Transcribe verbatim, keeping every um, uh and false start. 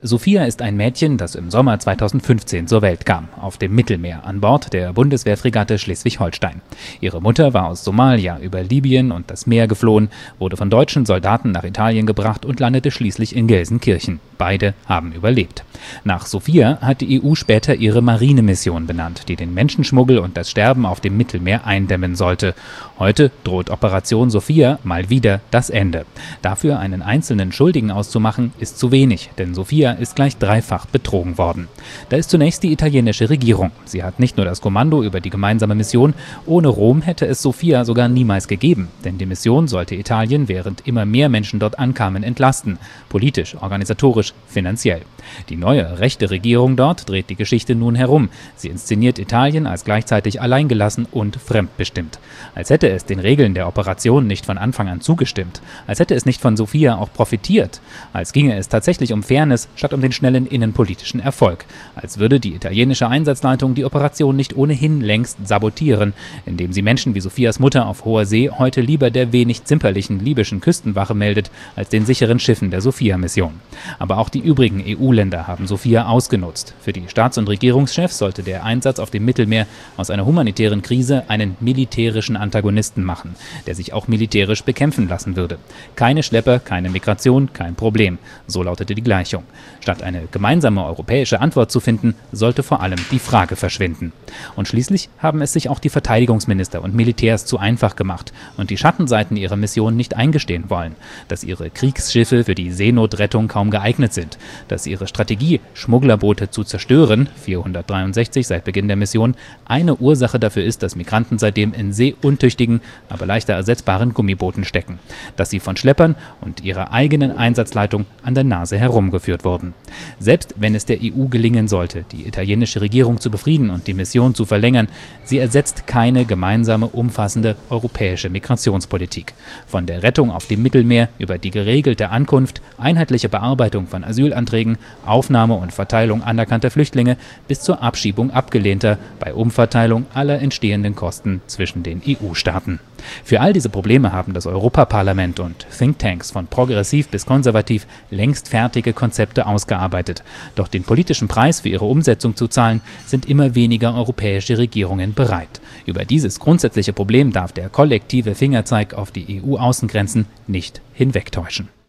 Sophia ist ein Mädchen, das im Sommer zweitausendfünfzehn zur Welt kam, auf dem Mittelmeer an Bord der Bundeswehrfregatte Schleswig-Holstein. Ihre Mutter war aus Somalia über Libyen und das Meer geflohen, wurde von deutschen Soldaten nach Italien gebracht und landete schließlich in Gelsenkirchen. Beide haben überlebt. Nach Sophia hat die E U später ihre Marinemission benannt, die den Menschenschmuggel und das Sterben auf dem Mittelmeer eindämmen sollte. Heute droht Operation Sophia mal wieder das Ende. Dafür einen einzelnen Schuldigen auszumachen, ist zu wenig, denn Sophia ist gleich dreifach betrogen worden. Da ist zunächst die italienische Regierung. Sie hat nicht nur das Kommando über die gemeinsame Mission, ohne Rom hätte es Sophia sogar niemals gegeben, denn die Mission sollte Italien, während immer mehr Menschen dort ankamen, entlasten, politisch, organisatorisch, finanziell. Die neue rechte Regierung dort dreht die Geschichte nun herum. Sie inszeniert Italien als gleichzeitig alleingelassen und fremdbestimmt. Als hätte es den Regeln der Operation nicht von Anfang an zugestimmt. Als hätte es nicht von Sophia auch profitiert. Als ginge es tatsächlich um Fairness statt um den schnellen innenpolitischen Erfolg. Als würde die italienische Einsatzleitung die Operation nicht ohnehin längst sabotieren, indem sie Menschen wie Sophias Mutter auf hoher See heute lieber der wenig zimperlichen libyschen Küstenwache meldet, als den sicheren Schiffen der Sophia-Mission. Aber auch die übrigen E U-Länder haben Sophia ausgenutzt. Für die Staats- und Regierungschefs sollte der Einsatz auf dem Mittelmeer aus einer humanitären Krise einen militärischen Antagonisten machen, der sich auch militärisch bekämpfen lassen würde. Keine Schlepper, keine Migration, kein Problem. So lautete die Gleichung. Statt eine gemeinsame europäische Antwort zu finden, sollte vor allem die Frage verschwinden. Und schließlich haben es sich auch die Verteidigungsminister und Militärs zu einfach gemacht und die Schattenseiten ihrer Mission nicht eingestehen wollen. Dass ihre Kriegsschiffe für die Seenotrettung kaum geeignet sind. Dass ihre Strategie, Schmugglerboote zu zerstören, vierhundertdreiundsechzig seit Beginn der Mission, eine Ursache dafür ist, dass Migranten seitdem in seeuntüchtigen, aber leichter ersetzbaren Gummibooten stecken. Dass sie von Schleppern und ihrer eigenen Einsatzleitung an der Nase herumgeführt wurden. Selbst wenn es der E U gelingen sollte, die italienische Regierung zu befrieden und die Mission zu verlängern, sie ersetzt keine gemeinsame, umfassende europäische Migrationspolitik. Von der Rettung auf dem Mittelmeer über die geregelte Ankunft, einheitliche Bearbeitung von Asylanträgen, Aufnahme und Verteilung anerkannter Flüchtlinge bis zur Abschiebung abgelehnter bei Umverteilung aller entstehenden Kosten zwischen den E U-Staaten. Für all diese Probleme haben das Europaparlament und Thinktanks von progressiv bis konservativ längst fertige Konzepte ausgearbeitet. Doch den politischen Preis für ihre Umsetzung zu zahlen, sind immer weniger europäische Regierungen bereit. Über dieses grundsätzliche Problem darf der kollektive Fingerzeig auf die E U-Außengrenzen nicht hinwegtäuschen.